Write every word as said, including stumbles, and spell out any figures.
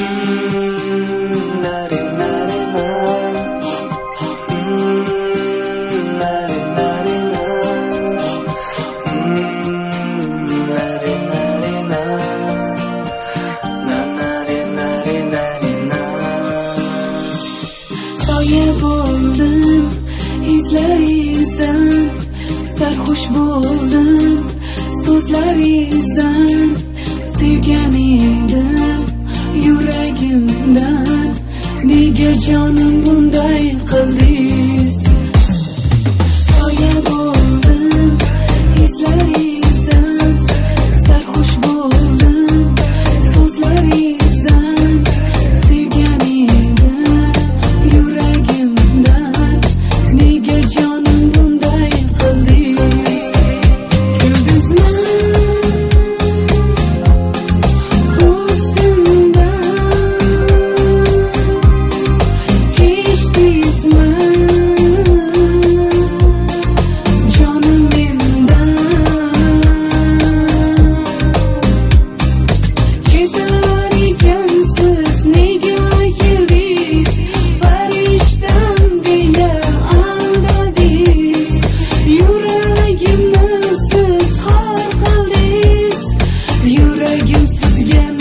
Bo'ldim izlaringizdan, sarxush bo'ldim so'zlaringizdan, sevgan edim yuragimdan, nega jonim bunday qildingiz? Soya bo'ldim izlaringizdan, sarxush bo'ldim so'zlaringizdan, sevgan edim yuragimdan, nega jonim bunday qildingiz? Kuldingizmi ustimdan, kechdingizmi jonim mendan? Ketar ekansiz, nega keldingiz? Farishtam deya aldadingiz, yuragimni siz xor qildingiz, yuragim sizga